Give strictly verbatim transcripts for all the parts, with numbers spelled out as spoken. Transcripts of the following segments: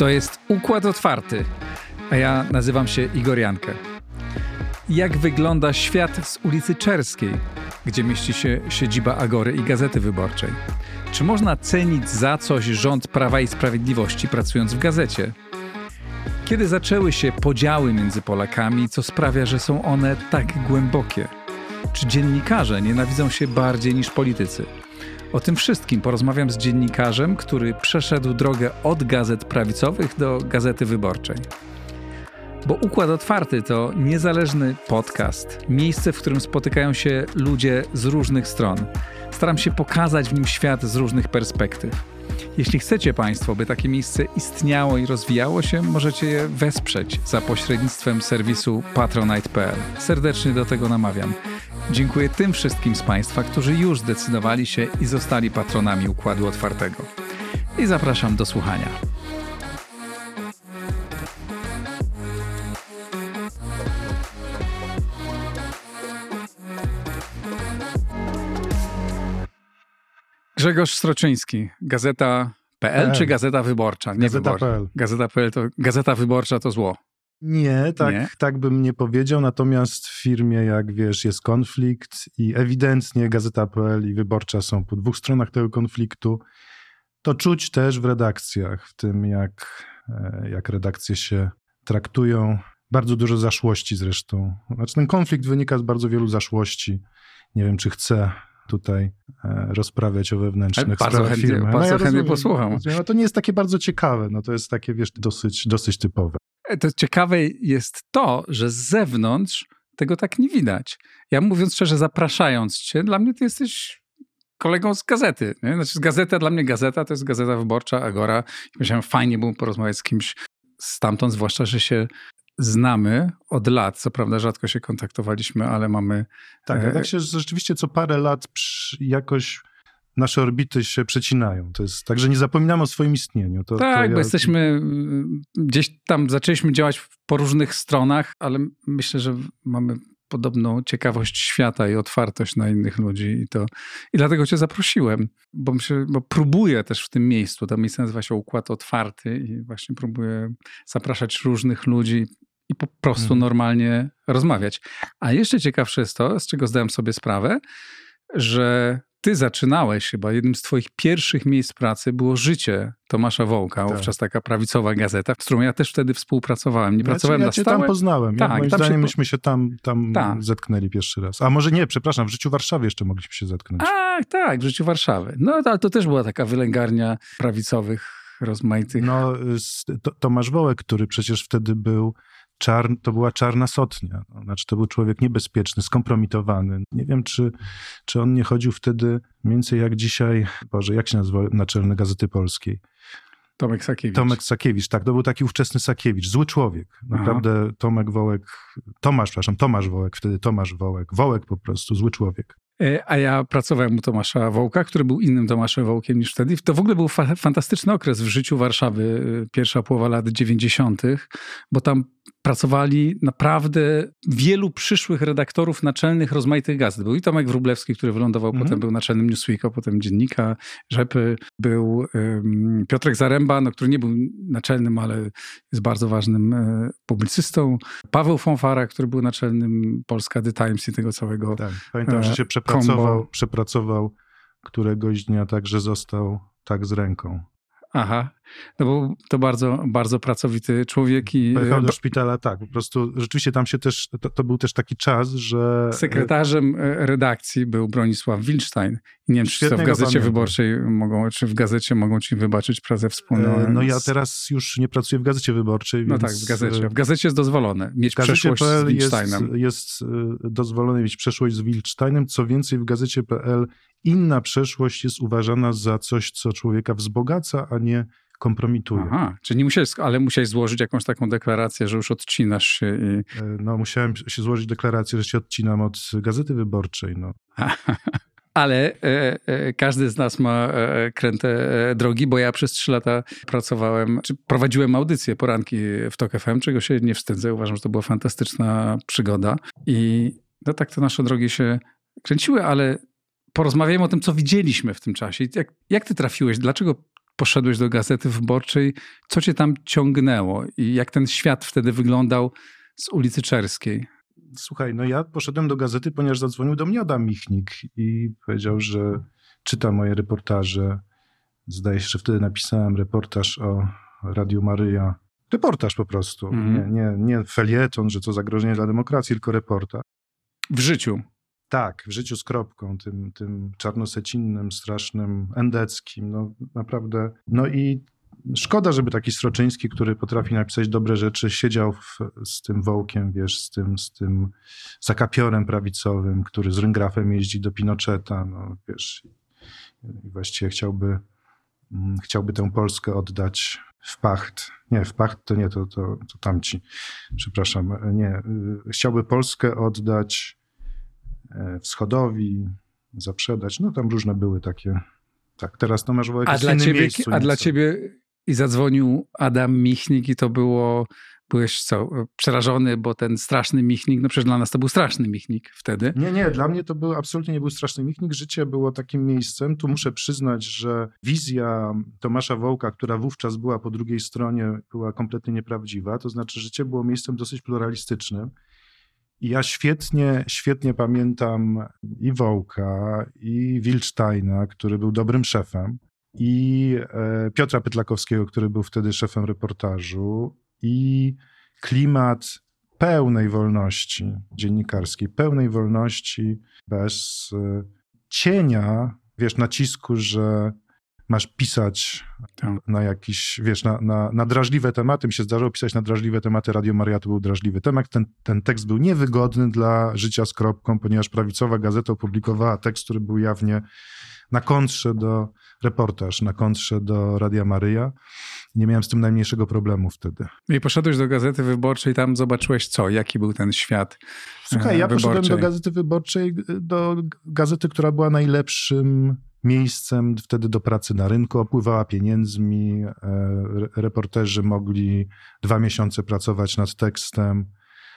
To jest Układ Otwarty, a ja nazywam się Igor Jankę. Jak wygląda świat z ulicy Czerskiej, gdzie mieści się siedziba Agory i Gazety Wyborczej? Czy można cenić za coś rząd Prawa i Sprawiedliwości, pracując w gazecie? Kiedy zaczęły się podziały między Polakami, co sprawia, że są one tak głębokie? Czy dziennikarze nienawidzą się bardziej niż politycy? O tym wszystkim porozmawiam z dziennikarzem, który przeszedł drogę od gazet prawicowych do Gazety Wyborczej. Bo Układ Otwarty to niezależny podcast, miejsce, w którym spotykają się ludzie z różnych stron. Staram się pokazać w nim świat z różnych perspektyw. Jeśli chcecie Państwo, by takie miejsce istniało i rozwijało się, możecie je wesprzeć za pośrednictwem serwisu patronite kropka p l. Serdecznie do tego namawiam. Dziękuję tym wszystkim z Państwa, którzy już zdecydowali się i zostali patronami Układu Otwartego. I zapraszam do słuchania. Grzegorz Sroczyński, Gazeta kropka p l czy Gazeta Wyborcza? Nie Gazeta Wyborcza. kropka p l. Gazeta kropka p l to Gazeta Wyborcza to zło. Nie, tak, Nie? tak bym nie powiedział, natomiast w firmie, jak wiesz, jest konflikt i ewidentnie Gazeta kropka p l i Wyborcza są po dwóch stronach tego konfliktu. To czuć też w redakcjach, w tym jak, jak redakcje się traktują. Bardzo dużo zaszłości zresztą. Znaczy ten konflikt wynika z bardzo wielu zaszłości. Nie wiem, czy chcę tutaj rozprawiać o wewnętrznych bardzo sprawach chętnie, firmy. Bardzo no ja chętnie rozumiem, posłucham. No to nie jest takie bardzo ciekawe, no to jest takie, wiesz, dosyć, dosyć typowe. To ciekawe jest to, że z zewnątrz tego tak nie widać. Ja mówiąc szczerze, zapraszając cię, dla mnie ty jesteś kolegą z gazety. Nie? Znaczy z gazeta, dla mnie gazeta to jest Gazeta Wyborcza, Agora. I myślałem, fajnie było porozmawiać z kimś stamtąd, zwłaszcza, że się znamy od lat. Co prawda rzadko się kontaktowaliśmy, ale mamy... Tak, a tak się rzeczywiście co parę lat przy, jakoś nasze orbity się przecinają. To jest tak, że nie zapominamy o swoim istnieniu. To, tak, to ja... bo jesteśmy... Gdzieś tam zaczęliśmy działać po różnych stronach, ale myślę, że mamy podobną ciekawość świata i otwartość na innych ludzi. I, to, i dlatego cię zaprosiłem, bo, myślę, bo próbuję też w tym miejscu. To miejsce nazywa się Układ Otwarty i właśnie próbuję zapraszać różnych ludzi i po prostu hmm. normalnie rozmawiać. A jeszcze ciekawsze jest to, z czego zdałem sobie sprawę, że ty zaczynałeś chyba, jednym z twoich pierwszych miejsc pracy było Życie Tomasza Wołka, tak. Wówczas taka prawicowa gazeta, z którą ja też wtedy współpracowałem. Nie pracowałem ja na cię stałe. tam poznałem. Tak, ja, moim tam zdaniem się... myśmy się tam, tam tak. zetknęli pierwszy raz. A może nie, przepraszam, w Życiu Warszawy jeszcze mogliśmy się zetknąć. A, tak, w Życiu Warszawy. No, ale to też była taka wylęgarnia prawicowych, rozmaitych. No, to, Tomasz Wołek, który przecież wtedy był Czarn, to była czarna sotnia. No, znaczy to był człowiek niebezpieczny, skompromitowany. Nie wiem, czy, czy on nie chodził wtedy mniej więcej jak dzisiaj, Boże, jak się nazywa naczelny Gazety Polskiej? Tomek Sakiewicz. Tomek Sakiewicz, tak, to był taki ówczesny Sakiewicz, zły człowiek. Naprawdę Aha. Tomek Wołek, Tomasz, przepraszam, Tomasz Wołek, wtedy Tomasz Wołek, Wołek po prostu, zły człowiek. A ja pracowałem u Tomasza Wołka, który był innym Tomaszem Wołkiem niż wtedy. To w ogóle był fa- fantastyczny okres w życiu Warszawy, pierwsza połowa lat dziewięćdziesiątych, bo tam pracowali naprawdę wielu przyszłych redaktorów naczelnych rozmaitych gazet. Był i Tomek Wróblewski, który wylądował, mhm. potem był naczelnym Newsweeka, potem Dziennika, Rzepy. Był um, Piotrek Zaręba, no, który nie był naczelnym, ale jest bardzo ważnym e, publicystą. Paweł Fonfara, który był naczelnym Polska The Times i tego całego tak, pamiętam, że się przepracował, przepracował któregoś dnia tak, że został tak z ręką. Aha, no bo to bardzo, bardzo pracowity człowiek i... Pojechał do szpitala, tak, po prostu rzeczywiście tam się też, to, to był też taki czas, że... Sekretarzem redakcji był Bronisław Wilczstein. I nie wiem, czy to w Gazecie pamiętam. Wyborczej mogą, czy w Gazecie mogą ci wybaczyć pracę wspólną. No ja teraz już nie pracuję w Gazecie Wyborczej, więc... No tak, w Gazecie. W Gazecie jest dozwolone mieć przeszłość z Wilczsteinem. Jest, jest dozwolone mieć przeszłość z Wilczsteinem, co więcej w Gazecie kropka p l inna przeszłość jest uważana za coś, co człowieka wzbogaca, a nie kompromituje. Aha, czyli nie musiałeś, ale musiałeś złożyć jakąś taką deklarację, że już odcinasz się i... No musiałem się złożyć deklarację, że się odcinam od Gazety Wyborczej, no. Ale e, e, każdy z nas ma e, kręte e, drogi, bo ja przez trzy lata pracowałem, czy prowadziłem audycję Poranki w Tok F M, czego się nie wstydzę. Uważam, że to była fantastyczna przygoda. I no tak te nasze drogi się kręciły, ale porozmawiajmy o tym, co widzieliśmy w tym czasie. Jak, jak ty trafiłeś? Dlaczego poszedłeś do Gazety Wyborczej. Co cię tam ciągnęło i jak ten świat wtedy wyglądał z ulicy Czerskiej? Słuchaj, no ja poszedłem do Gazety, ponieważ zadzwonił do mnie Adam Michnik i powiedział, że czyta moje reportaże. Zdaje się, że wtedy napisałem reportaż o Radiu Maryja. Reportaż po prostu, mm. nie, nie, nie felieton, że to zagrożenie dla demokracji, tylko reportaż. W życiu? Tak, w życiu z kropką, tym, tym czarnosecinnym, strasznym, endeckim, no naprawdę. No i szkoda, żeby taki Sroczyński, który potrafi napisać dobre rzeczy, siedział w, z tym wołkiem, wiesz, z tym, z tym zakapiorem prawicowym, który z ryngrafem jeździ do Pinocheta, no wiesz, i właściwie chciałby, chciałby tę Polskę oddać w pacht. Nie, w pacht to nie, to, to, to tamci, przepraszam, nie. Chciałby Polskę oddać Wschodowi, zaprzedać, no tam różne były takie. Tak, teraz Tomasz Wołek jest w innym ciebie, miejscu. A dla ciebie i zadzwonił Adam Michnik i to było, byłeś co, przerażony, bo ten straszny Michnik, no przecież dla nas to był straszny Michnik wtedy. Nie, nie, dla mnie to był, absolutnie nie był straszny Michnik. Życie było takim miejscem. Tu muszę przyznać, że wizja Tomasza Wołka, która wówczas była po drugiej stronie, była kompletnie nieprawdziwa. To znaczy życie było miejscem dosyć pluralistycznym. I ja świetnie, świetnie pamiętam i Wołka, i Wilcztajna, który był dobrym szefem, i Piotra Pytlakowskiego, który był wtedy szefem reportażu, i klimat pełnej wolności dziennikarskiej, pełnej wolności bez cienia, wiesz, nacisku, że masz pisać tak. na jakiś, wiesz, na, na, na drażliwe tematy. Mi się zdarzało pisać na drażliwe tematy. Radio Maryja to był drażliwy temat. Ten, ten tekst był niewygodny dla życia z kropką, ponieważ prawicowa gazeta opublikowała tekst, który był jawnie na kontrze do reportaż, na kontrze do Radia Maryja. Nie miałem z tym najmniejszego problemu wtedy. I poszedłeś do Gazety Wyborczej, tam zobaczyłeś co? Jaki był ten świat Słuchaj, ja wyborczej? poszedłem do Gazety Wyborczej, do gazety, która była najlepszym miejscem wtedy do pracy na rynku, opływała pieniędzmi, reporterzy mogli dwa miesiące pracować nad tekstem,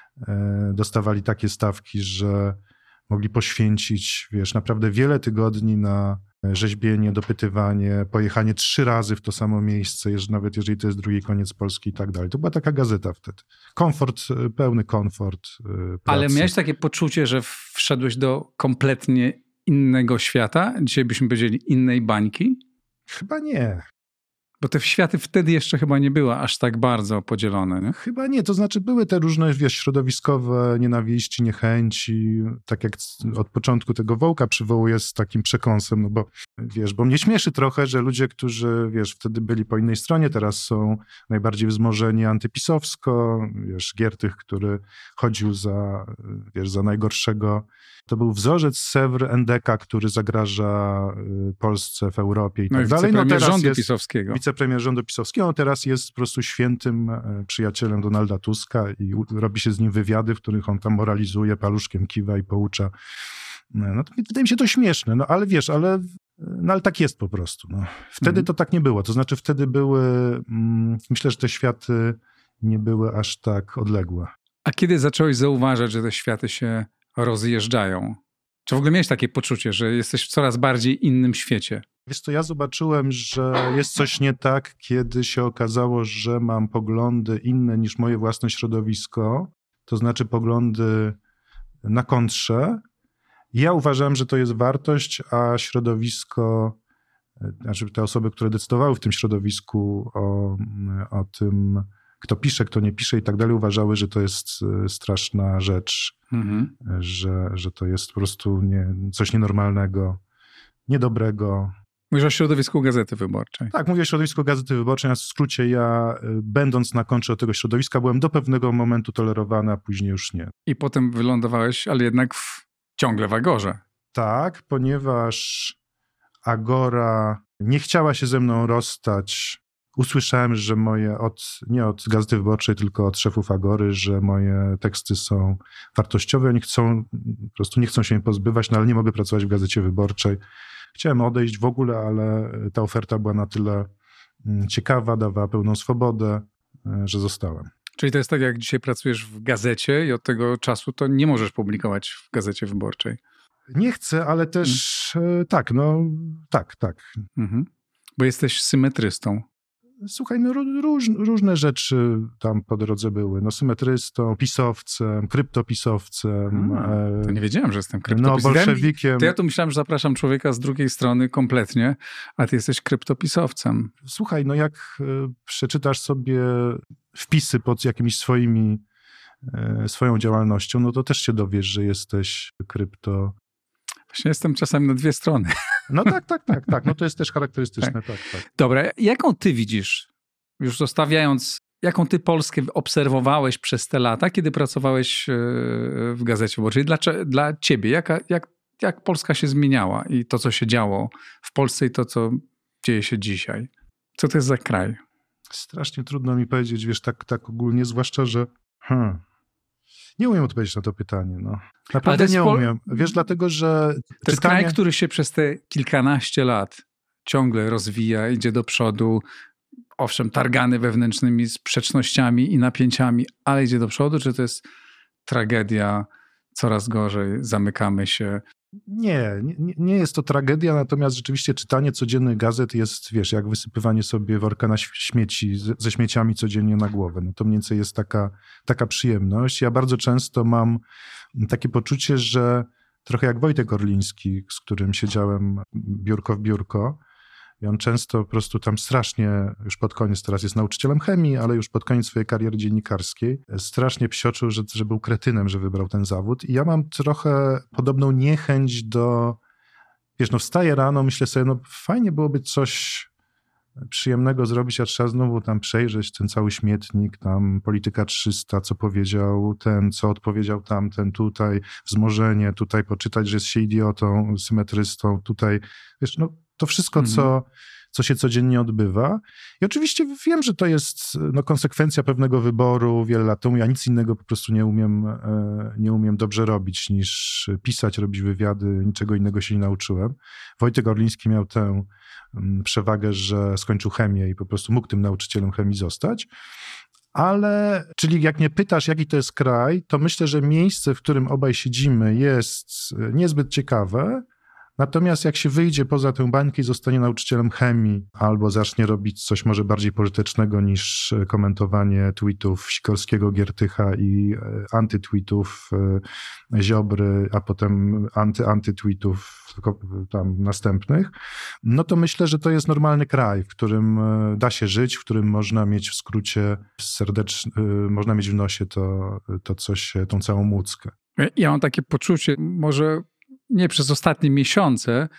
dostawali takie stawki, że mogli poświęcić, wiesz, naprawdę wiele tygodni na rzeźbienie, dopytywanie, pojechanie trzy razy w to samo miejsce, nawet jeżeli to jest drugi koniec Polski i tak dalej. To była taka gazeta wtedy. Komfort, pełny komfort pracy. Ale miałeś takie poczucie, że wszedłeś do kompletnie innego świata? Dzisiaj byśmy powiedzieli innej bańki? Chyba nie. Bo te światy wtedy jeszcze chyba nie były aż tak bardzo podzielone, nie? Chyba nie, to znaczy były te różne, wiesz, środowiskowe nienawiści, niechęci, tak jak od początku tego Wołka przywołuję z takim przekąsem, no bo wiesz, bo mnie śmieszy trochę, że ludzie, którzy, wiesz, wtedy byli po innej stronie, teraz są najbardziej wzmożeni antypisowsko, wiesz, Giertych, który chodził za, wiesz, za najgorszego. To był wzorzec Sewr Endeka, który zagraża Polsce w Europie i no tak i dalej. No teraz rządu jest pisowskiego. wicepremier rządu pisowskiego, on teraz jest po prostu świętym przyjacielem Donalda Tuska i robi się z nim wywiady, w których on tam moralizuje, paluszkiem kiwa i poucza. No to wydaje mi się to śmieszne, no ale wiesz, ale, no, ale tak jest po prostu. No. Wtedy mhm. to tak nie było. To znaczy wtedy były, mm, myślę, że te światy nie były aż tak odległe. A kiedy zacząłeś zauważać, że te światy się rozjeżdżają? Czy w ogóle miałeś takie poczucie, że jesteś w coraz bardziej innym świecie? Wiesz co, ja zobaczyłem, że jest coś nie tak, kiedy się okazało, że mam poglądy inne niż moje własne środowisko, to znaczy poglądy na kontrze. Ja uważałem, że to jest wartość, a środowisko, znaczy te osoby, które decydowały w tym środowisku o, o tym, kto pisze, kto nie pisze i tak dalej, uważały, że to jest straszna rzecz, mhm. że, że to jest po prostu nie, coś nienormalnego, niedobrego. Mówisz o środowisku Gazety Wyborczej. Tak, mówię o środowisku Gazety Wyborczej, a w skrócie ja, będąc na kontrze tego środowiska, byłem do pewnego momentu tolerowany, a później już nie. I potem wylądowałeś, ale jednak w, ciągle w Agorze. Tak, ponieważ Agora nie chciała się ze mną rozstać. Usłyszałem, że moje, od, nie od Gazety Wyborczej, tylko od szefów Agory, że moje teksty są wartościowe. Oni chcą, po prostu nie chcą się mnie pozbywać, no ale nie mogę pracować w Gazecie Wyborczej. Chciałem odejść w ogóle, ale ta oferta była na tyle ciekawa, dawała pełną swobodę, że zostałem. Czyli to jest tak, jak dzisiaj pracujesz w gazecie i od tego czasu to nie możesz publikować w Gazecie Wyborczej. Nie chcę, ale też hmm. tak, no tak, tak. Mhm. Bo jesteś symetrystą. Słuchaj, no róż, różne rzeczy tam po drodze były. No symetrystą, pisowcem, kryptopisowcem. Hmm, to nie wiedziałem, że jestem kryptopisowcem. No, bolszewikiem. To ja tu myślałem, że zapraszam człowieka z drugiej strony kompletnie, a ty jesteś kryptopisowcem. Słuchaj, no jak przeczytasz sobie wpisy pod jakimiś swoimi, swoją działalnością, no to też się dowiesz, że jesteś krypto... Właśnie jestem czasami na dwie strony. No tak, tak, tak, tak. No to jest też charakterystyczne, tak, tak. tak. Dobra, jaką ty widzisz, już zostawiając, jaką ty Polskę obserwowałeś przez te lata, kiedy pracowałeś w Gazecie Wyborczej? Dla, dla ciebie, jaka, jak, jak Polska się zmieniała i to, co się działo w Polsce i to, co dzieje się dzisiaj? Co to jest za kraj? Strasznie trudno mi powiedzieć, wiesz, tak, tak ogólnie, zwłaszcza, że... Hmm. Nie umiem odpowiedzieć na to pytanie, no. Naprawdę nie Pol... umiem. Wiesz, dlatego, że... To czytanie... jest kraj, który się przez te kilkanaście lat ciągle rozwija, idzie do przodu, owszem, targany wewnętrznymi sprzecznościami i napięciami, ale idzie do przodu, czy to jest tragedia, coraz gorzej, zamykamy się? Nie, nie, nie jest to tragedia, natomiast rzeczywiście czytanie codziennych gazet jest, wiesz, jak wysypywanie sobie worka na śmieci, ze śmieciami codziennie na głowę. No to mniej więcej jest taka, taka przyjemność. Ja bardzo często mam takie poczucie, że trochę jak Wojtek Orliński, z którym siedziałem biurko w biurko, i on często po prostu tam strasznie, już pod koniec, teraz jest nauczycielem chemii, ale już pod koniec swojej kariery dziennikarskiej, strasznie psioczył, że, że był kretynem, że wybrał ten zawód. I ja mam trochę podobną niechęć do, wiesz, no wstaję rano, myślę sobie, no fajnie byłoby coś przyjemnego zrobić, a trzeba znowu tam przejrzeć ten cały śmietnik, tam Polityka trzysta, co powiedział ten, co odpowiedział tamten, tutaj wzmożenie, tutaj poczytać, że jest się idiotą, symetrystą, tutaj, wiesz, no to wszystko, mhm. co, co się codziennie odbywa. I oczywiście wiem, że to jest no, konsekwencja pewnego wyboru wiele lat temu. Ja nic innego po prostu nie umiem, nie umiem dobrze robić niż pisać, robić wywiady, niczego innego się nie nauczyłem. Wojtek Orliński miał tę przewagę, że skończył chemię i po prostu mógł tym nauczycielem chemii zostać. Ale, czyli jak mnie pytasz, jaki to jest kraj, to myślę, że miejsce, w którym obaj siedzimy, jest niezbyt ciekawe. Natomiast jak się wyjdzie poza tę bańkę i zostanie nauczycielem chemii albo zacznie robić coś może bardziej pożytecznego niż komentowanie tweetów Sikorskiego, Giertycha i antytweetów Ziobry, a potem anty-antytweetów tam następnych, no to myślę, że to jest normalny kraj, w którym da się żyć, w którym można mieć w skrócie serdeczny, można mieć w nosie to, to coś, tą całą muckę. Ja mam takie poczucie, może nie przez ostatnie miesiące,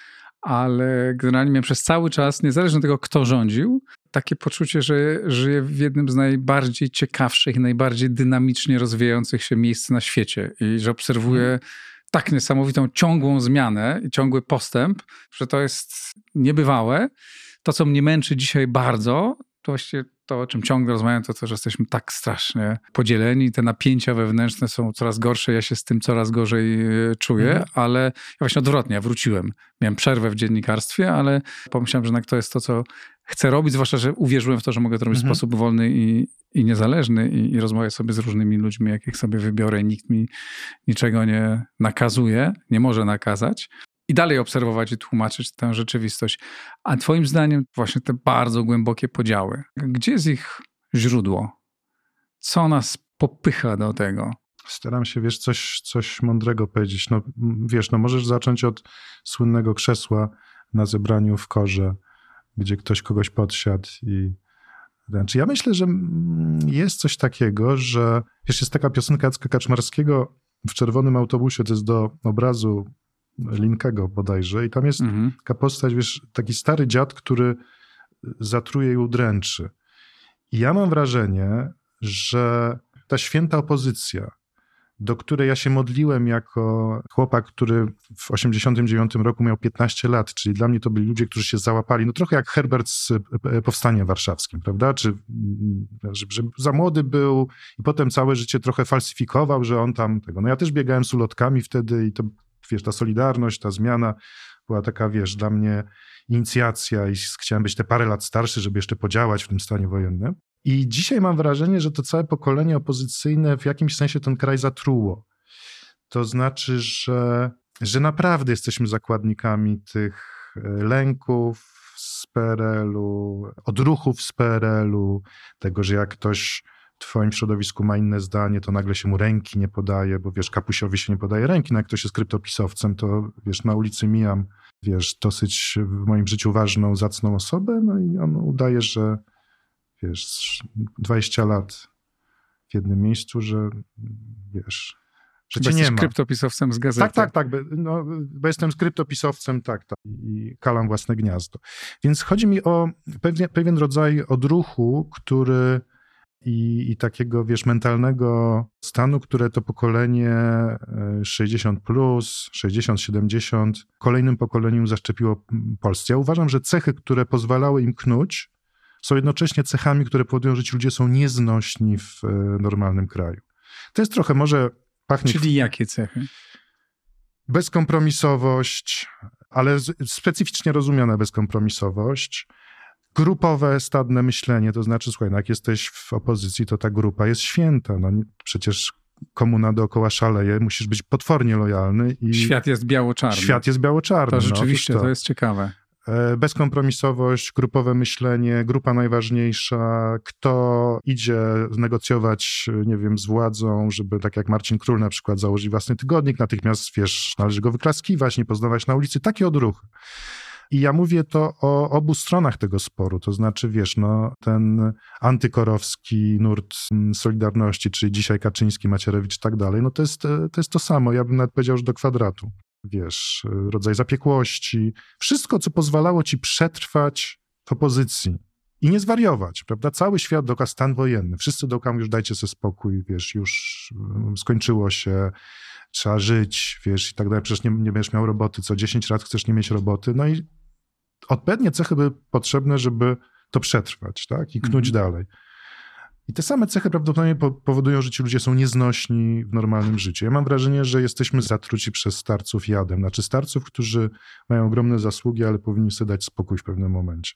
ale generalnie miałem przez cały czas, niezależnie od tego, kto rządził, takie poczucie, że żyję w jednym z najbardziej ciekawszych i najbardziej dynamicznie rozwijających się miejsc na świecie i że obserwuję tak niesamowitą ciągłą zmianę i ciągły postęp, że to jest niebywałe. To, co mnie męczy dzisiaj bardzo, to właściwie to, o czym ciągle rozmawiam, to to, że jesteśmy tak strasznie podzieleni. Te napięcia wewnętrzne są coraz gorsze. Ja się z tym coraz gorzej czuję, mhm. ale ja właśnie odwrotnie, ja wróciłem. Miałem przerwę w dziennikarstwie, ale pomyślałem, że jednak to jest to, co chcę robić, zwłaszcza, że uwierzyłem w to, że mogę to robić mhm. w sposób wolny i, i niezależny i, i rozmawiać sobie z różnymi ludźmi, jakich sobie wybiorę. Nikt mi niczego nie nakazuje, nie może nakazać. I dalej obserwować i tłumaczyć tę rzeczywistość. A twoim zdaniem właśnie te bardzo głębokie podziały, gdzie jest ich źródło? Co nas popycha do tego? Staram się, wiesz, coś, coś mądrego powiedzieć. No, wiesz, no możesz zacząć od słynnego krzesła na zebraniu w Korze, gdzie ktoś kogoś podsiadł i... Znaczy, ja myślę, że jest coś takiego, że wiesz, jest taka piosenka Jacka Kaczmarskiego w czerwonym autobusie, to jest do obrazu Linkego bodajże i tam jest mhm. taka postać, wiesz, taki stary dziad, który zatruje i udręczy. I ja mam wrażenie, że ta święta opozycja, do której ja się modliłem jako chłopak, który w osiemdziesiątym dziewiątym roku miał piętnaście lat, czyli dla mnie to byli ludzie, którzy się załapali, no trochę jak Herbert z Powstaniem Warszawskim, prawda? Czy, że, że za młody był i potem całe życie trochę falsyfikował, że on tam tego. No ja też biegałem z ulotkami wtedy i to, wiesz, ta solidarność, ta zmiana była taka, wiesz, dla mnie inicjacja i chciałem być te parę lat starszy, żeby jeszcze podziałać w tym stanie wojennym. I dzisiaj mam wrażenie, że to całe pokolenie opozycyjne w jakimś sensie ten kraj zatruło. To znaczy, że, że naprawdę jesteśmy zakładnikami tych lęków, z P R L-u, odruchów z P R L-u, tego, że jak ktoś w twoim środowisku ma inne zdanie, to nagle się mu ręki nie podaje, bo wiesz, Kapusiowi się nie podaje ręki, no jak ktoś jest kryptopisowcem, to wiesz, na ulicy mijam, wiesz, dosyć w moim życiu ważną, zacną osobę, no i on udaje, że wiesz, dwadzieścia lat w jednym miejscu, że wiesz, że cię nie ma. Jesteś kryptopisowcem z gazety. Tak, tak, tak, no, bo jestem z kryptopisowcem, tak, tak, i kalam własne gniazdo. Więc chodzi mi o pewien, pewien rodzaj odruchu, który i, i takiego, wiesz, mentalnego stanu, które to pokolenie sześćdziesiąt plus, sześćdziesiąt siedemdziesiąt kolejnym pokoleniom zaszczepiło Polsce. Ja uważam, że cechy, które pozwalały im knuć, są jednocześnie cechami, które powodują, że ci ludzie są nieznośni w normalnym kraju. To jest trochę może pachnie... Czyli jakie cechy? Bezkompromisowość, ale specyficznie rozumiana bezkompromisowość, grupowe, stadne myślenie, to znaczy, słuchaj, no jak jesteś w opozycji, to ta grupa jest święta, no przecież komuna dookoła szaleje, musisz być potwornie lojalny. I świat jest biało-czarny. Świat jest biało-czarny. To rzeczywiście, no, to. to jest ciekawe. Bezkompromisowość, grupowe myślenie, grupa najważniejsza, kto idzie negocjować, nie wiem, z władzą, żeby tak jak Marcin Król na przykład założyć własny tygodnik, natychmiast, wiesz, należy go wyklaskiwać, nie poznawać na ulicy, takie odruchy. I ja mówię to o obu stronach tego sporu, to znaczy, wiesz, no, ten antykorowski nurt Solidarności, czyli dzisiaj Kaczyński, Macierewicz i tak dalej, no to jest, to jest to samo, ja bym nawet powiedział, że do kwadratu. Wiesz, rodzaj zapiekłości, wszystko, co pozwalało ci przetrwać w opozycji i nie zwariować, prawda? Cały świat dookoła, stan wojenny, wszyscy dookoła już dajcie sobie spokój, wiesz, już skończyło się, trzeba żyć, wiesz, i tak dalej, przecież nie, nie będziesz miał roboty, co dziesięć lat chcesz nie mieć roboty, no i odpowiednie cechy były potrzebne, żeby to przetrwać, tak? I knuć mhm. dalej. I te same cechy prawdopodobnie powodują, że ci ludzie są nieznośni w normalnym życiu. Ja mam wrażenie, że jesteśmy zatruci przez starców jadem. Znaczy starców, którzy mają ogromne zasługi, ale powinni sobie dać spokój w pewnym momencie.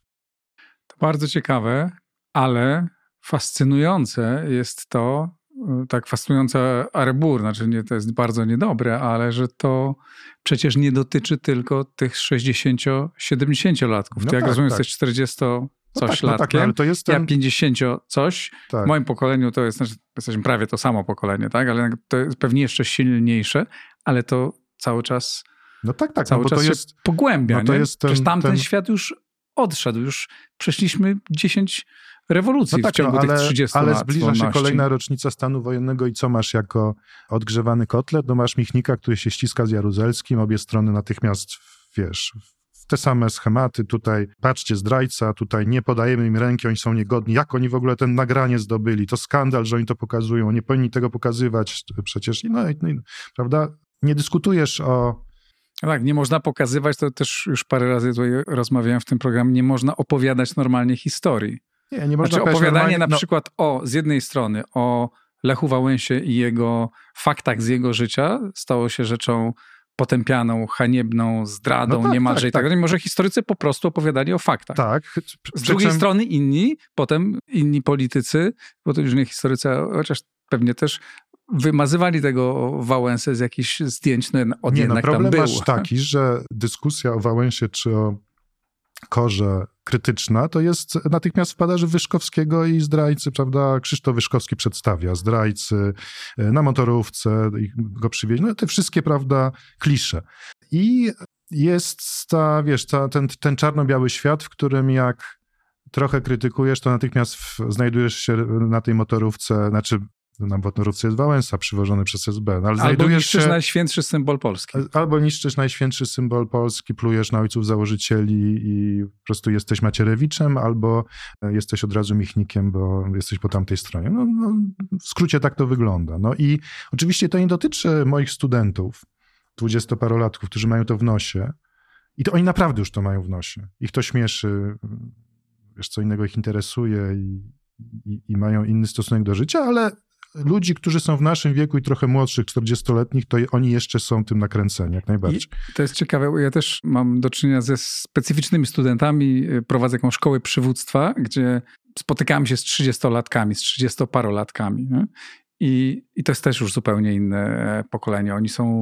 To bardzo ciekawe, ale fascynujące jest to, tak fascynujące arbur, znaczy nie, to jest bardzo niedobre, ale że to przecież nie dotyczy tylko tych sześćdziesięcio-siedemdziesięciolatków. Ty, no jak tak, rozumiem, tak. jesteś czterdziesto coś no tak, latkiem, no tak, no ale to jest ten... ja pięćdziesiąt coś. Tak. W moim pokoleniu to jest, znaczy jesteśmy prawie to samo pokolenie, tak? Ale to jest pewnie jeszcze silniejsze, ale to cały czas no tak, tak, cały no bo czas to się jest, pogłębia. No to nie? jest ten, Przecież tamten ten... świat już odszedł, już przeszliśmy dziesięć rewolucji no tak, w ciągu no, ale, tych trzydziestu ale lat. Ale zbliża wolności. się kolejna rocznica stanu wojennego i co masz jako odgrzewany kotlet? No masz Michnika, który się ściska z Jaruzelskim, obie strony natychmiast, wiesz, te same schematy, tutaj patrzcie, zdrajca, tutaj nie podajemy im ręki, oni są niegodni. Jak oni w ogóle ten nagranie zdobyli? To skandal, że oni to pokazują, nie powinni tego pokazywać przecież. No, no, prawda? Nie dyskutujesz o... Tak, nie można pokazywać, to też już parę razy tutaj rozmawiałem w tym programie, nie można opowiadać normalnie historii. Nie, nie można znaczy opowiadanie normalnie, na no... przykład o, z jednej strony o Lechu Wałęsie i jego faktach z jego życia stało się rzeczą potępianą, haniebną, zdradą, no tak, niemalże tak, i tak dalej. tak. Może historycy po prostu opowiadali o faktach. Tak. Z Przy drugiej czym... strony inni, potem inni politycy, bo to już nie historycy, chociaż pewnie też wymazywali tego Wałęsę z jakichś zdjęć, no od nie, jednak no, problem tam był. masz taki, że dyskusja o Wałęsie czy o Korze krytyczna, to jest natychmiast wpada, że Wyszkowskiego i zdrajcy, prawda, Krzysztof Wyszkowski przedstawia zdrajcy na motorówce, go przywieźli, no te wszystkie, prawda, klisze. I jest ta, wiesz, ta, ten, ten czarno-biały świat, w którym jak trochę krytykujesz, to natychmiast w, znajdujesz się na tej motorówce, znaczy na motorówce jest Wałęsa przywożony przez S B. No, ale albo niszczysz się, najświętszy symbol Polski. Albo niszczysz najświętszy symbol Polski, plujesz na ojców założycieli i po prostu jesteś Macierewiczem, albo jesteś od razu Michnikiem, bo jesteś po tamtej stronie. No, no, w skrócie tak to wygląda. No i oczywiście to nie dotyczy moich studentów, dwudziestoparolatków, którzy mają to w nosie. I to oni naprawdę już to mają w nosie. Ich to śmieszy, wiesz, co innego ich interesuje i, i, i mają inny stosunek do życia, ale ludzi, którzy są w naszym wieku i trochę młodszych, czterdziestoletnich, to oni jeszcze są tym nakręceni, jak najbardziej. I to jest ciekawe, ja też mam do czynienia ze specyficznymi studentami, prowadzę jakąś szkołę przywództwa, gdzie spotykałem się z trzydziestolatkami, z trzydziestoparolatkami. Nie? I, I to jest też już zupełnie inne pokolenie. Oni są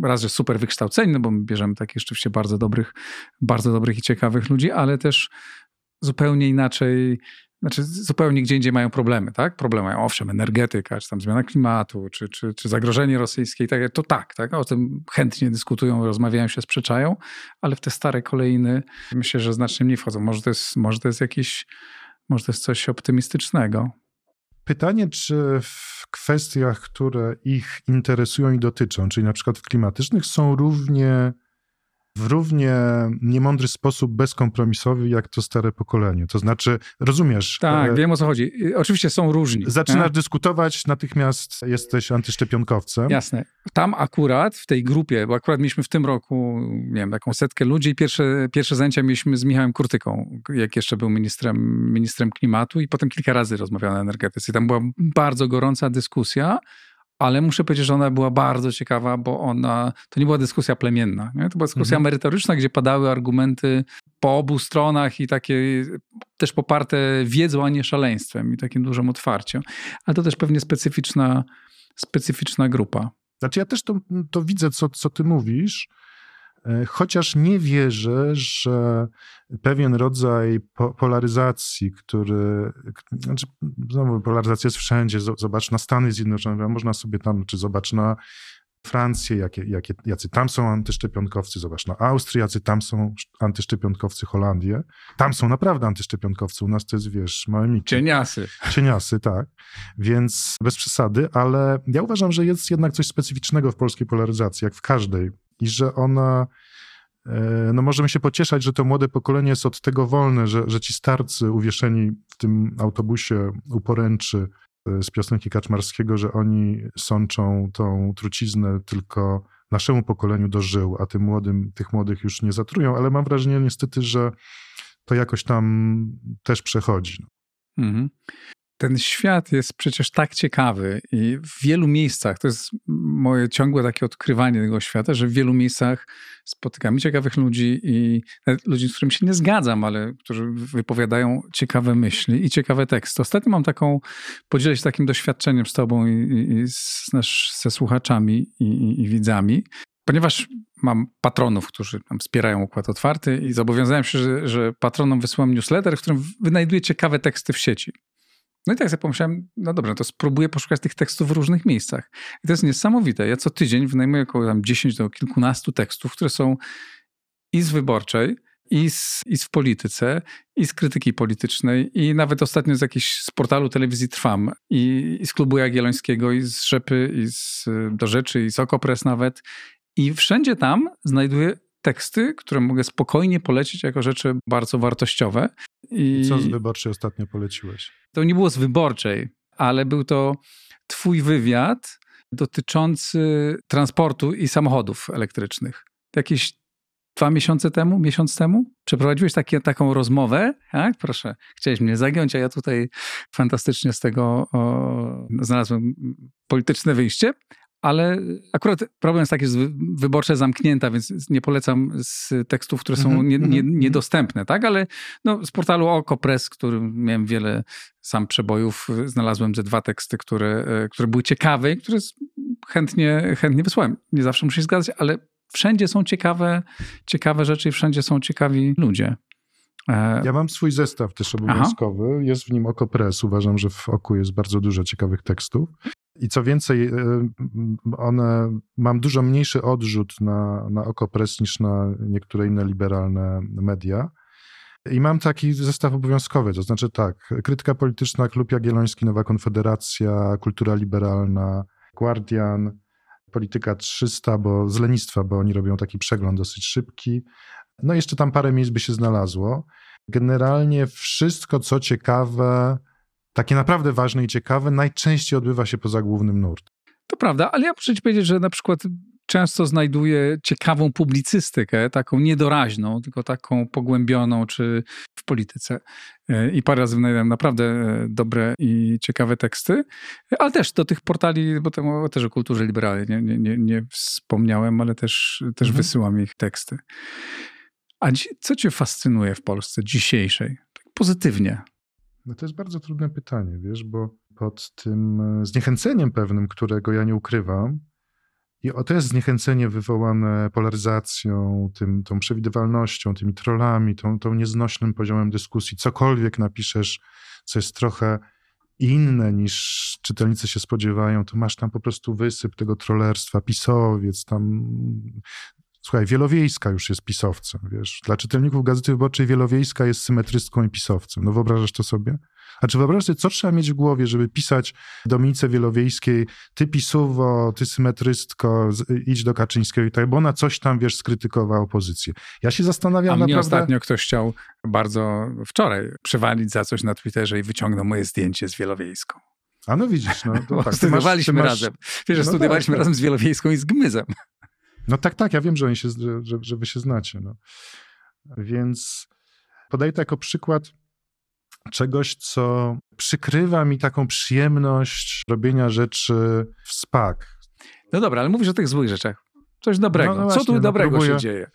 raz, że super wykształceni, no bo my bierzemy takich rzeczywiście bardzo dobrych, bardzo dobrych i ciekawych ludzi, ale też zupełnie inaczej, znaczy zupełnie gdzie indziej mają problemy, tak? Problemy mają, owszem, energetyka, czy tam zmiana klimatu, czy, czy, czy zagrożenie rosyjskie i tak, to tak, tak, o tym chętnie dyskutują, rozmawiają się, sprzeczają, ale w te stare kolejny myślę, że znacznie mniej wchodzą. Może to jest, może to jest jakiś, może to jest coś optymistycznego. Pytanie, czy w kwestiach, które ich interesują i dotyczą, czyli na przykład w klimatycznych, są równie, w równie niemądry sposób bezkompromisowy, jak to stare pokolenie. To znaczy, rozumiesz... Tak, e, wiem o co chodzi. Oczywiście są różni. Zaczynasz nie? dyskutować, natychmiast jesteś antyszczepionkowcem. Jasne. Tam akurat, w tej grupie, bo akurat mieliśmy w tym roku, nie wiem, taką setkę ludzi i pierwsze, pierwsze zajęcia mieliśmy z Michałem Kurtyką, jak jeszcze był ministrem, ministrem klimatu i potem kilka razy rozmawiano o energetyce. I tam była bardzo gorąca dyskusja, ale muszę powiedzieć, że ona była bardzo ciekawa, bo ona, to nie była dyskusja plemienna, nie? To była dyskusja mhm. merytoryczna, gdzie padały argumenty po obu stronach i takie też poparte wiedzą, a nie szaleństwem i takim dużym otwarciem. Ale to też pewnie specyficzna, specyficzna grupa. Znaczy ja też to, to widzę, co, co ty mówisz, chociaż nie wierzę, że pewien rodzaj po, polaryzacji, który, znaczy, znowu polaryzacja jest wszędzie, zobacz na Stany Zjednoczone, można sobie tam, czy zobacz na Francję, jakie, jakie, jacy tam są antyszczepionkowcy, zobacz na Austrię, jacy tam są antyszczepionkowcy, Holandię. Tam są naprawdę antyszczepionkowcy, u nas to jest, wiesz, małe miki. Cieniasy. Cieniasy, tak. Więc bez przesady, ale ja uważam, że jest jednak coś specyficznego w polskiej polaryzacji, jak w każdej. I że ona, no możemy się pocieszać, że to młode pokolenie jest od tego wolne, że, że ci starcy uwieszeni w tym autobusie u poręczy z piosenki Kaczmarskiego, że oni sączą tą truciznę tylko naszemu pokoleniu do żył, a tym młodym, tych młodych już nie zatrują, ale mam wrażenie niestety, że to jakoś tam też przechodzi. Mhm. Ten świat jest przecież tak ciekawy i w wielu miejscach, to jest moje ciągłe takie odkrywanie tego świata, że w wielu miejscach spotykam ciekawych ludzi i ludzi, z którymi się nie zgadzam, ale którzy wypowiadają ciekawe myśli i ciekawe teksty. Ostatnio mam taką, podzielę się takim doświadczeniem z tobą i, i, i z, ze słuchaczami i, i, i widzami, ponieważ mam patronów, którzy tam wspierają Układ Otwarty i zobowiązałem się, że, że patronom wysyłam newsletter, w którym wynajduję ciekawe teksty w sieci. No i tak sobie pomyślałem, no dobrze, to spróbuję poszukać tych tekstów w różnych miejscach. I to jest niesamowite. Ja co tydzień wynajmuję około tam dziesięć do kilkunastu tekstów, które są i z Wyborczej, i z, i z w polityce, i z krytyki politycznej, i nawet ostatnio z jakiejś z portalu Telewizji Trwam, i, i z Klubu Jagiellońskiego, i z Rzepy, i z Do Rzeczy, i z Okopres nawet. I wszędzie tam znajduję teksty, które mogę spokojnie polecić jako rzeczy bardzo wartościowe. I, I co z Wyborczej ostatnio poleciłeś? To nie było z Wyborczej, ale był to twój wywiad dotyczący transportu i samochodów elektrycznych. Jakieś dwa miesiące temu, miesiąc temu przeprowadziłeś takie, taką rozmowę, tak? Proszę, chciałeś mnie zagiąć, a ja tutaj fantastycznie z tego o, znalazłem polityczne wyjście. Ale akurat problem jest taki, że Wyborcza zamknięta, więc nie polecam z tekstów, które są mm-hmm, nie, nie, mm-hmm. niedostępne, tak? Ale no, z portalu Okopres, którym miałem wiele sam przebojów, znalazłem ze dwa teksty, które, które były ciekawe i które chętnie, chętnie wysłałem. Nie zawsze muszę się zgadzać, ale wszędzie są ciekawe, ciekawe rzeczy i wszędzie są ciekawi ludzie. Ja mam swój zestaw też obowiązkowy. Aha. Jest w nim Okopres. Uważam, że w Oku jest bardzo dużo ciekawych tekstów. I co więcej, one, mam dużo mniejszy odrzut na, na Okopres niż na niektóre inne liberalne media. I mam taki zestaw obowiązkowy, to znaczy tak, krytyka polityczna, Klub Jagielloński, Nowa Konfederacja, Kultura Liberalna, Guardian, Polityka trzysta, bo z lenistwa, bo oni robią taki przegląd dosyć szybki. No jeszcze tam parę miejsc by się znalazło. Generalnie wszystko, co ciekawe, takie naprawdę ważne i ciekawe, najczęściej odbywa się poza głównym nurtem. To prawda, ale ja muszę ci powiedzieć, że na przykład często znajduję ciekawą publicystykę, taką niedoraźną, tylko taką pogłębioną, czy w polityce. I parę razy wynajdę naprawdę dobre i ciekawe teksty, ale też do tych portali, bo to też o kulturze liberalnej nie, nie, nie, nie wspomniałem, ale też, też mhm. wysyłam ich teksty. A co cię fascynuje w Polsce dzisiejszej? Tak pozytywnie. No to jest bardzo trudne pytanie, wiesz, bo pod tym zniechęceniem pewnym, którego ja nie ukrywam I o, to jest zniechęcenie wywołane polaryzacją, tym, tą przewidywalnością, tymi trollami, tą, tą nieznośnym poziomem dyskusji. Cokolwiek napiszesz, co jest trochę inne niż czytelnicy się spodziewają, to masz tam po prostu wysyp tego trollerstwa, pisowiec, tam... Słuchaj, Wielowiejska już jest pisowcem, wiesz. Dla czytelników Gazety Wyborczej Wielowiejska jest symetrystką i pisowcem. No wyobrażasz to sobie? A czy wyobrażasz sobie, co trzeba mieć w głowie, żeby pisać Dominice Wielowiejskiej, ty pisuwo, ty symetrystko, idź do Kaczyńskiego i tak, bo ona coś tam, wiesz, skrytykowała opozycję. Ja się zastanawiam A mnie naprawdę... ostatnio ktoś chciał bardzo wczoraj przywalić za coś na Twitterze i wyciągnął moje zdjęcie z Wielowiejską. A no widzisz, no to tak. Studiowaliśmy masz, razem. Wiesz, że no studiowaliśmy tak, razem z Wielowiejską i z Gmyzem. No tak, tak, ja wiem, że, oni się, że, że wy się znacie. No. Więc podaję to jako przykład czegoś, co przykrywa mi taką przyjemność robienia rzeczy w spak. No dobra, ale mówisz o tych złych rzeczach. Coś dobrego. No, no właśnie, co tu no dobrego próbuję... się dzieje?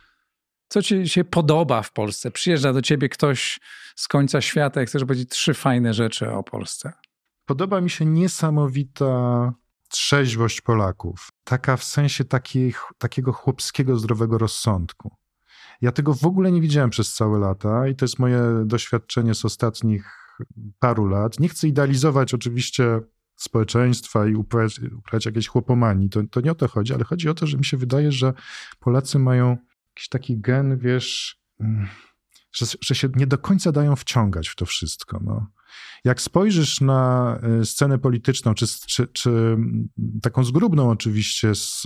Co ci się podoba w Polsce? Przyjeżdża do ciebie ktoś z końca świata i chcesz powiedzieć trzy fajne rzeczy o Polsce. Podoba mi się niesamowita trzeźwość Polaków. Taka w sensie takiej, takiego chłopskiego, zdrowego rozsądku. Ja tego w ogóle nie widziałem przez całe lata i to jest moje doświadczenie z ostatnich paru lat. Nie chcę idealizować oczywiście społeczeństwa i uprawiać, uprawiać jakiejś chłopomanii. To, to nie o to chodzi, ale chodzi o to, że mi się wydaje, że Polacy mają jakiś taki gen, wiesz, że, że się nie do końca dają wciągać w to wszystko. No. Jak spojrzysz na scenę polityczną, czy, czy, czy taką zgrubną oczywiście z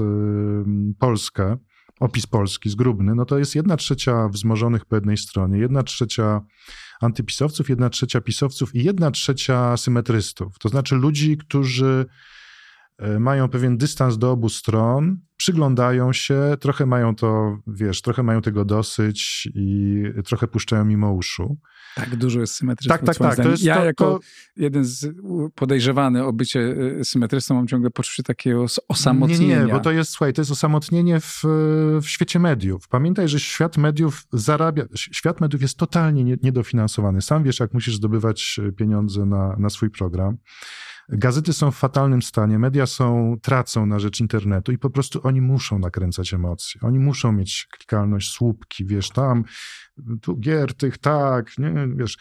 Polskę, opis Polski zgrubny, no to jest jedna trzecia wzmożonych po jednej stronie, jedna trzecia antypisowców, jedna trzecia pisowców i jedna trzecia symetrystów. To znaczy ludzi, którzy mają pewien dystans do obu stron, przyglądają się, trochę mają to, wiesz, trochę mają tego dosyć i trochę puszczają mimo uszu. Tak, dużo jest symetrystów. Tak, tak, tak. To jest ja to, jako to... jeden z podejrzewany o bycie symetrystą mam ciągle poczucie takiego osamotnienia. Nie, nie, bo to jest, słuchaj, to jest osamotnienie w, w świecie mediów. Pamiętaj, że świat mediów zarabia, świat mediów jest totalnie nie, niedofinansowany. Sam wiesz, jak musisz zdobywać pieniądze na, na swój program. Gazety są w fatalnym stanie, media są, tracą na rzecz internetu i po prostu oni muszą nakręcać emocje. Oni muszą mieć klikalność, słupki, wiesz, tam, tu Giertych, tak, nie, wiesz.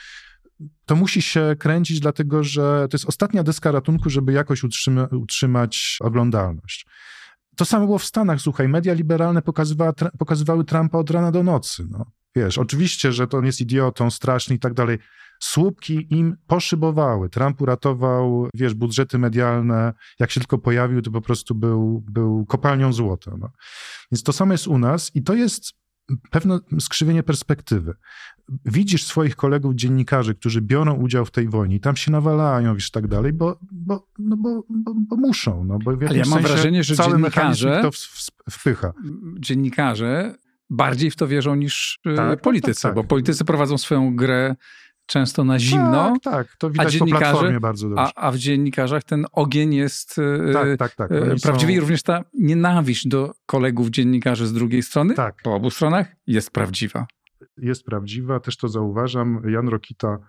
To musi się kręcić, dlatego że to jest ostatnia deska ratunku, żeby jakoś utrzyma, utrzymać oglądalność. To samo było w Stanach, słuchaj, media liberalne pokazywały Trumpa od rana do nocy, no. Wiesz, oczywiście, że to on jest idiotą, straszny i tak dalej. Słupki im poszybowały. Trump uratował, wiesz, budżety medialne. Jak się tylko pojawił, to po prostu był, był kopalnią złota. No. Więc to samo jest u nas i to jest pewne skrzywienie perspektywy. Widzisz swoich kolegów dziennikarzy, którzy biorą udział w tej wojnie i tam się nawalają, wiesz, tak dalej, bo, bo, no bo, bo, bo muszą. No, bo w Ale ja mam wrażenie, że cały dziennikarze to wpycha. Dziennikarze bardziej w to wierzą niż tak, politycy, tak, tak. bo politycy prowadzą swoją grę często na zimno, tak, tak. To widać po Platformie bardzo dobrze. A, a w dziennikarzach ten ogień jest tak, tak, tak. prawdziwy są... i również ta nienawiść do kolegów dziennikarzy z drugiej strony, tak. po obu stronach, jest prawdziwa. Jest prawdziwa, też to zauważam. Jan Rokita,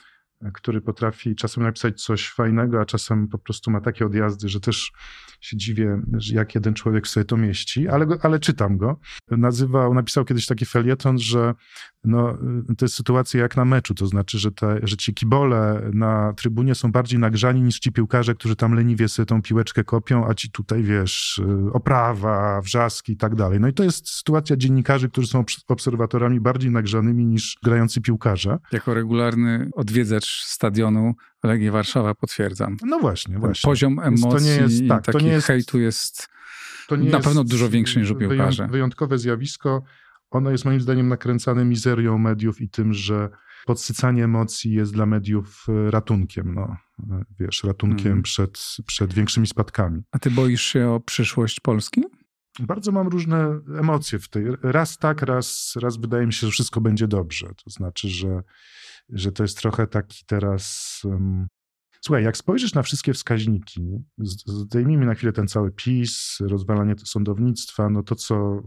który potrafi czasem napisać coś fajnego, a czasem po prostu ma takie odjazdy, że też się dziwię, że jak jeden człowiek sobie to mieści, ale, go, ale czytam go. Nazywał, napisał kiedyś taki felieton, że no, to jest sytuacja jak na meczu, to znaczy, że, te, że ci kibole na trybunie są bardziej nagrzani niż ci piłkarze, którzy tam leniwie sobie tą piłeczkę kopią, a ci tutaj, wiesz, oprawa, wrzaski i tak dalej. No i to jest sytuacja dziennikarzy, którzy są obserwatorami bardziej nagrzanymi niż grający piłkarze. Jako regularny odwiedzacz stadionu Legii Warszawa potwierdzam. No właśnie, właśnie. Poziom emocji to nie jest, tak, i taki jest, hejtu jest to nie na pewno jest dużo większy niż u piłkarzy. Wyjątkowe zjawisko. Ono jest moim zdaniem nakręcane mizerią mediów i tym, że podsycanie emocji jest dla mediów ratunkiem. No, wiesz, ratunkiem hmm. przed, przed większymi spadkami. A ty boisz się o przyszłość Polski? Bardzo mam różne emocje w tej. Raz tak, raz, raz wydaje mi się, że wszystko będzie dobrze. To znaczy, że, że to jest trochę taki teraz... Um... Słuchaj, jak spojrzysz na wszystkie wskaźniki, zdejmijmy na chwilę ten cały PiS, rozwalanie sądownictwa, no to co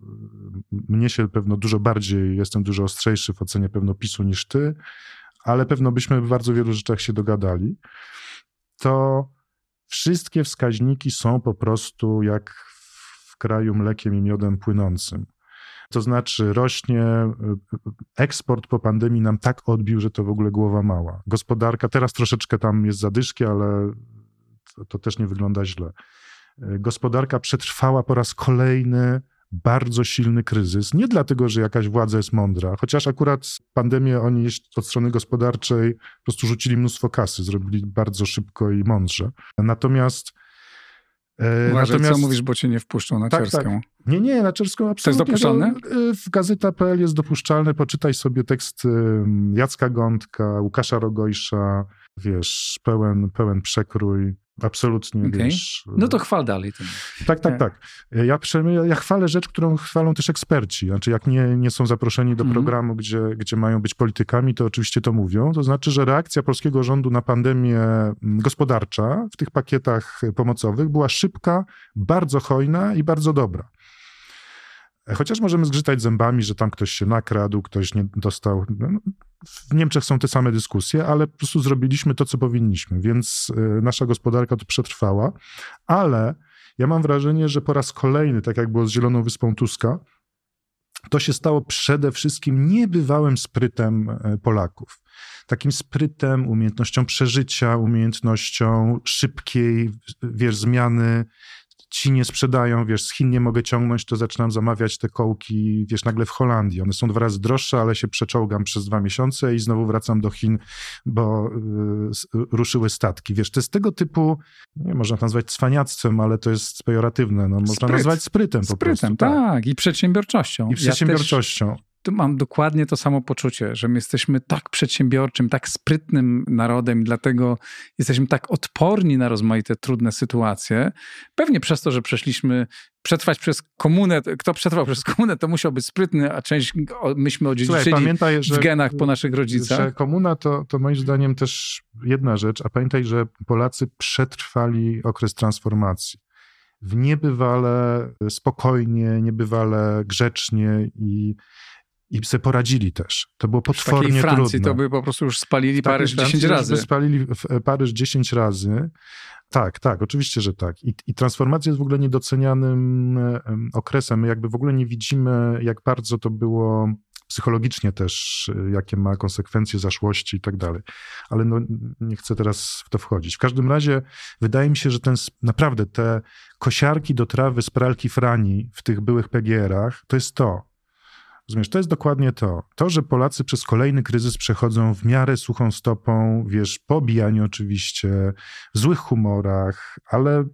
mnie się pewno dużo bardziej, jestem dużo ostrzejszy w ocenie pewno PiSu niż ty, ale pewno byśmy w bardzo wielu rzeczach się dogadali, to wszystkie wskaźniki są po prostu jak w kraju mlekiem i miodem płynącym. To znaczy rośnie, eksport po pandemii nam tak odbił, że to w ogóle głowa mała. Gospodarka, teraz troszeczkę tam jest zadyszki, ale to, to też nie wygląda źle. Gospodarka przetrwała po raz kolejny bardzo silny kryzys. Nie dlatego, że jakaś władza jest mądra, chociaż akurat pandemię oni od strony gospodarczej po prostu rzucili mnóstwo kasy, zrobili bardzo szybko i mądrze. Natomiast Uważaj, Natomiast... co mówisz, bo cię nie wpuszczą na tak, Czerską. Tak. Nie, nie, na Czerską absolutnie. To jest dopuszczalne? W Gazeta kropka pe el jest dopuszczalne. Poczytaj sobie tekst Jacka Gądka, Łukasza Rogojsza, wiesz, pełen, pełen przekrój. Absolutnie, okay. wiesz... No to chwal dalej. Tym. Tak, tak, tak. Ja, ja chwalę rzecz, którą chwalą też eksperci. Znaczy, jak nie, nie są zaproszeni do mm. programu, gdzie, gdzie mają być politykami, to oczywiście to mówią. To znaczy, że reakcja polskiego rządu na pandemię gospodarcza w tych pakietach pomocowych była szybka, bardzo hojna i bardzo dobra. Chociaż możemy zgrzytać zębami, że tam ktoś się nakradł, ktoś nie dostał... W Niemczech są te same dyskusje, ale po prostu zrobiliśmy to, co powinniśmy, więc nasza gospodarka to przetrwała, ale ja mam wrażenie, że po raz kolejny, tak jak było z Zieloną Wyspą Tuska, to się stało przede wszystkim niebywałym sprytem Polaków. Takim sprytem, umiejętnością przeżycia, umiejętnością szybkiej, wiesz, zmiany. Ci nie sprzedają, wiesz, z Chin nie mogę ciągnąć, to zaczynam zamawiać te kołki, wiesz, nagle w Holandii. One są dwa razy droższe, ale się przeczołgam przez dwa miesiące i znowu wracam do Chin, bo y, ruszyły statki. Wiesz, to jest tego typu, nie można to nazwać cwaniactwem, ale to jest pejoratywne. No, można Spryt. nazwać sprytem po Sprytem, prostu. tak. tak. I przedsiębiorczością. I przedsiębiorczością. Ja też... Tu mam dokładnie to samo poczucie, że my jesteśmy tak przedsiębiorczym, tak sprytnym narodem i dlatego jesteśmy tak odporni na rozmaite trudne sytuacje. Pewnie przez to, że przeszliśmy, przetrwać przez komunę, kto przetrwał przez komunę, to musiał być sprytny, a część myśmy odziedziczyli Słuchaj, pamiętaj, że, w genach po naszych rodzicach. Że komuna to, to moim zdaniem też jedna rzecz, a pamiętaj, że Polacy przetrwali okres transformacji. W niebywale spokojnie, niebywale grzecznie i I sobie poradzili też. To było potwornie trudne. W takiej Francji to by po prostu już spalili Paryż dziesięć razy. By spalili Paryż dziesięć razy. Tak, tak, oczywiście, że tak. I, I transformacja jest w ogóle niedocenianym okresem. My jakby w ogóle nie widzimy, jak bardzo to było psychologicznie też, jakie ma konsekwencje zaszłości i tak dalej. Ale no, nie chcę teraz w to wchodzić. W każdym razie wydaje mi się, że ten, naprawdę te kosiarki do trawy z pralki Frani w tych byłych P G er-ach, to jest to. Rozumiesz, to jest dokładnie to. To, że Polacy przez kolejny kryzys przechodzą w miarę suchą stopą, wiesz, pobijani oczywiście, w złych humorach, ale,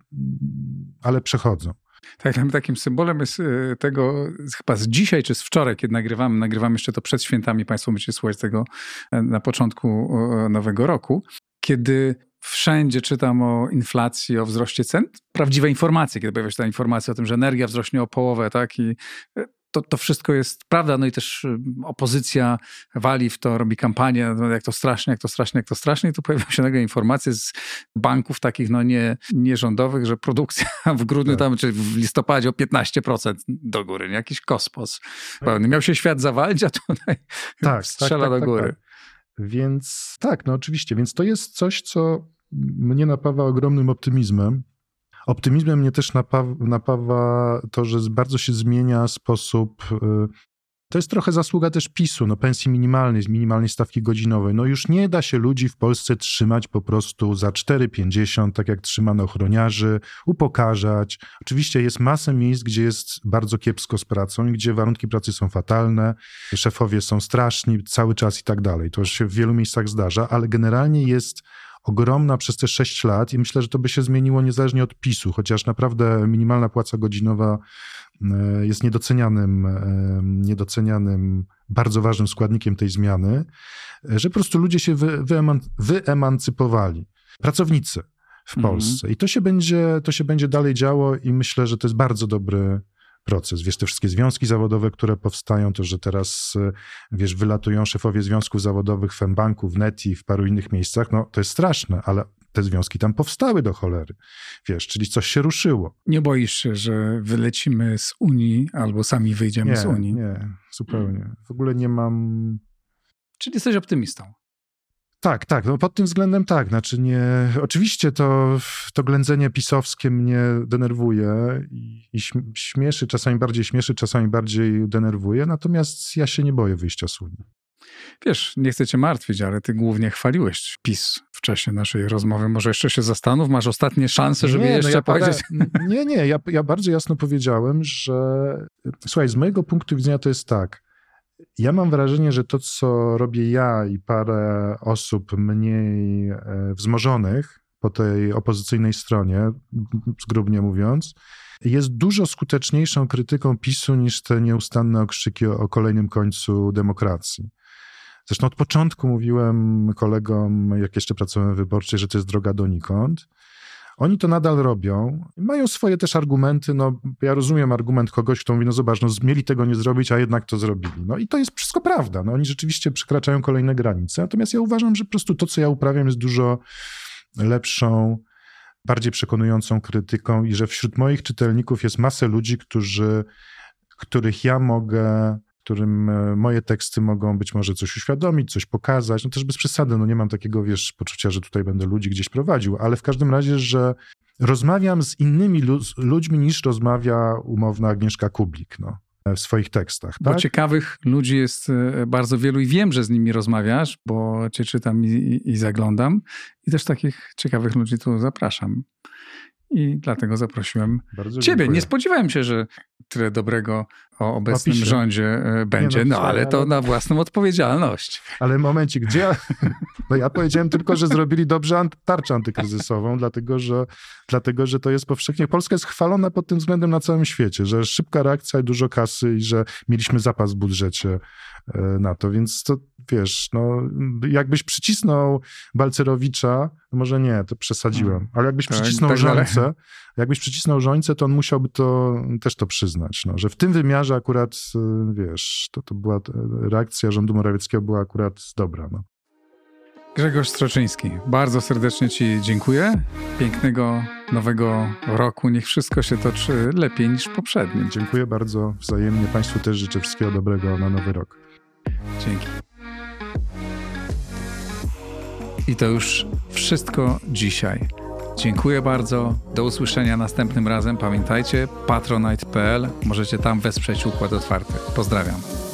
ale przechodzą. Tak, takim symbolem jest tego, chyba z dzisiaj czy z wczoraj, kiedy nagrywamy, nagrywamy jeszcze to przed świętami, państwo będziecie słuchać tego na początku nowego roku, kiedy wszędzie czytam o inflacji, o wzroście cen, prawdziwe informacje, kiedy pojawia się ta informacja o tym, że energia wzrośnie o połowę, tak, i To, to wszystko jest prawda, no i też opozycja wali w to, robi kampanię, no jak to strasznie, jak to strasznie, jak to strasznie. I tu pojawiają się nagle informacje z banków takich no nie, nierządowych, że produkcja w grudniu tak. tam, czy w listopadzie o piętnaście procent do góry, nie? Jakiś kosmos. Tak. Miał się świat zawalić, a tutaj tak, strzela tak, tak, do góry. Tak, tak. Więc tak, no oczywiście. Więc to jest coś, co mnie napawa ogromnym optymizmem. Optymizmem mnie też napawa, napawa to, że bardzo się zmienia sposób... To jest trochę zasługa też PiSu, no pensji minimalnej, z minimalnej stawki godzinowej. No już nie da się ludzi w Polsce trzymać po prostu za cztery pięćdziesiąt, tak jak trzymano ochroniarzy, upokarzać. Oczywiście jest masę miejsc, gdzie jest bardzo kiepsko z pracą i gdzie warunki pracy są fatalne, szefowie są straszni cały czas i tak dalej. To się w wielu miejscach zdarza, ale generalnie jest ogromna przez te sześć lat i myślę, że to by się zmieniło niezależnie od PiSu, chociaż naprawdę minimalna płaca godzinowa jest niedocenianym, niedocenianym, bardzo ważnym składnikiem tej zmiany, że po prostu ludzie się wy, wyeman, wyemancypowali. Pracownicy w mhm. Polsce. I to się będzie, to się będzie dalej działo i myślę, że to jest bardzo dobry proces. Wiesz, te wszystkie związki zawodowe, które powstają, to, że teraz, wiesz, wylatują szefowie związków zawodowych w mBanku, w Neti, w paru innych miejscach, no to jest straszne, ale te związki tam powstały do cholery. Wiesz, czyli coś się ruszyło. Nie boisz się, że wylecimy z Unii albo sami wyjdziemy nie, z Unii? Nie, zupełnie. W ogóle nie mam... Czyli jesteś optymistą? Tak, tak, no pod tym względem tak, znaczy nie, oczywiście to, to ględzenie pisowskie mnie denerwuje i, i śmieszy, czasami bardziej śmieszy, czasami bardziej denerwuje, natomiast ja się nie boję wyjścia z Unii. Wiesz, nie chcę cię martwić, ale ty głównie chwaliłeś PiS w czasie naszej rozmowy. Może jeszcze się zastanów, masz ostatnie szanse, żeby nie, jeszcze no ja powiedzieć... Pada... Nie, nie, ja, ja bardzo jasno powiedziałem, że słuchaj, z mojego punktu widzenia to jest tak, ja mam wrażenie, że to, co robię ja i parę osób mniej wzmożonych po tej opozycyjnej stronie, zgrubnie mówiąc, jest dużo skuteczniejszą krytyką PiSu niż te nieustanne okrzyki o, o kolejnym końcu demokracji. Zresztą od początku mówiłem kolegom, jak jeszcze pracowałem w Wyborczej, że to jest droga donikąd. Oni to nadal robią. Mają swoje też argumenty. No, ja rozumiem argument kogoś, kto mówi, no zobacz, no mieli tego nie zrobić, a jednak to zrobili. No i to jest wszystko prawda. No, oni rzeczywiście przekraczają kolejne granice. Natomiast ja uważam, że po prostu to, co ja uprawiam, jest dużo lepszą, bardziej przekonującą krytyką i że wśród moich czytelników jest masę ludzi, którzy, których ja mogę... którym moje teksty mogą być może coś uświadomić, coś pokazać, no też bez przesady, no nie mam takiego, wiesz, poczucia, że tutaj będę ludzi gdzieś prowadził, ale w każdym razie, że rozmawiam z innymi lu- ludźmi niż rozmawia umowna Agnieszka Kublik, no, w swoich tekstach. Bo tak? ciekawych ludzi jest bardzo wielu i wiem, że z nimi rozmawiasz, bo cię czytam i, i, i zaglądam i też takich ciekawych ludzi tu zapraszam. I dlatego zaprosiłem Bardzo ciebie. dziękuję. Nie spodziewałem się, że tyle dobrego o obecnym Opisie. rządzie będzie, Nie, no, no ale to ale... na własną odpowiedzialność. Ale momencik, gdzie ja... No ja powiedziałem tylko, że zrobili dobrze an- tarczę antykryzysową, dlatego że, dlatego, że to jest powszechnie... Polska jest chwalona pod tym względem na całym świecie, że szybka reakcja i dużo kasy i że mieliśmy zapas w budżecie na to, więc to wiesz, no jakbyś przycisnął Balcerowicza, może nie, to przesadziłem, ale jakbyś tak, przycisnął tak, Rzońcę, ale... jakbyś przycisnął Rzońcę, to on musiałby to też to przyznać, no, że w tym wymiarze akurat, wiesz, to, to była reakcja rządu Morawieckiego była akurat dobra, no. Grzegorz Stroczyński, bardzo serdecznie ci dziękuję. Pięknego nowego roku. Niech wszystko się toczy lepiej niż poprzednim. Dziękuję bardzo wzajemnie. Państwu też życzę wszystkiego dobrego na nowy rok. Dzięki. I to już wszystko dzisiaj. Dziękuję bardzo. Do usłyszenia następnym razem. Pamiętajcie, patronite kropka p l. Możecie tam wesprzeć Układ Otwarty. Pozdrawiam.